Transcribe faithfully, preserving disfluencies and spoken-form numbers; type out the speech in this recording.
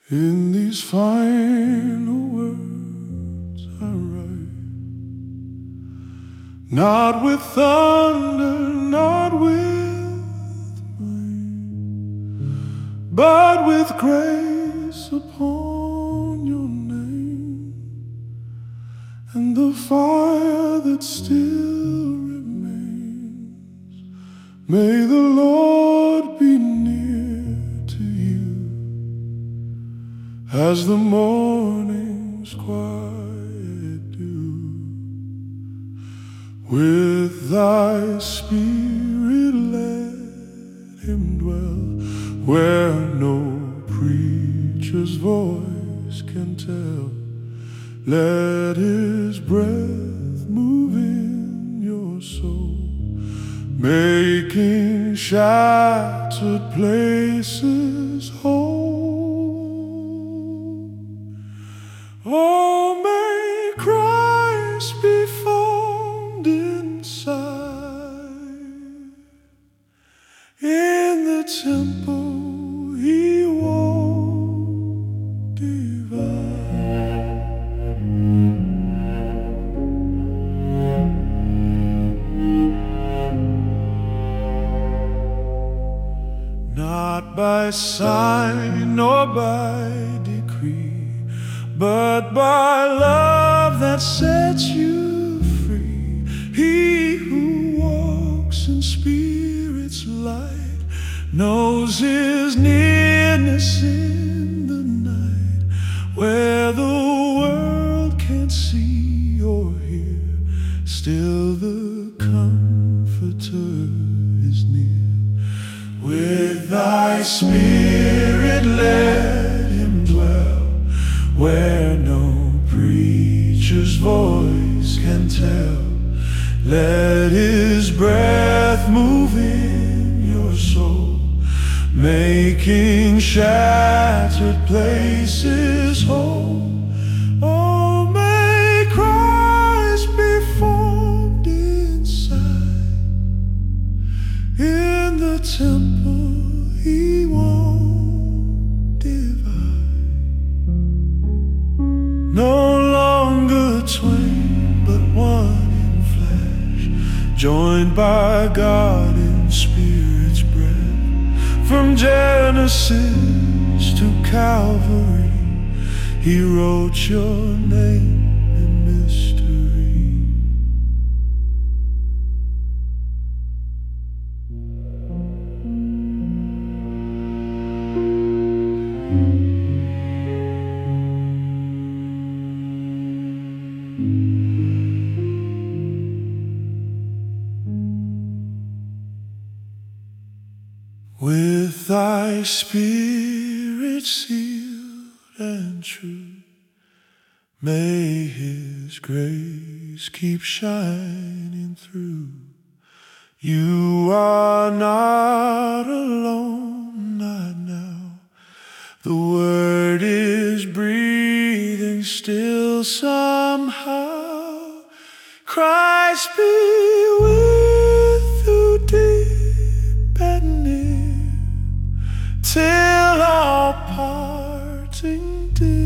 In these final words I write, not with thunder, not with might, but with grace upon your name, and the fire that still remains. May the Lord be near to you as the morning's quiet dew. With thy spirit let him dwell where no preacher's voice can tell. Let his breath move in your soul, making shattered places whole. Oh, may Christ be found inside, in the temple he won't divide. Not by sign nor by decree, but by love that sets you free. He who walks in Spirit's light knows his nearness in the night, where the world can't see or hear. Still the Comforter is near. With thy Spirit let him dwell where no preacher's voice can tell. Let his breath move in your soul, making shattered places whole. Oh, may Christ be formed inside, in the temple he won't divide. No longer twain, but one in flesh, joined by God in Spirit's breath. From Genesis to Calvary, he wrote your name in mystery. With thy Spirit sealed and true, may his grace keep shining through. You are not alone, not now. The word is breathing still somehow. Christ be with you deep and near, till our parting day.